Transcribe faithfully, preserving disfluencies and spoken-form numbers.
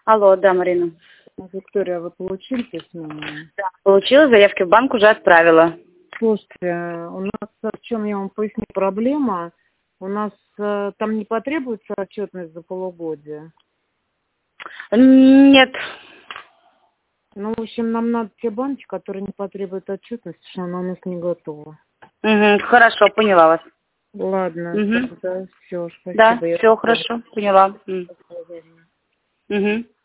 Алло, да, Марина. Виктория, вы получили письмо? Да, получила, заявки в банк уже отправила. Слушайте, у нас, в чем я вам поясню, проблема, у нас э, там не потребуется отчетность за полугодие? Нет. Ну, в общем, нам надо те банки, которые не потребуют отчетности, что она у нас не готова. Угу, хорошо, поняла вас. Ладно, Угу. тогда все, спасибо. Да, Я все хорошо, поняла. Угу. поняла. Угу.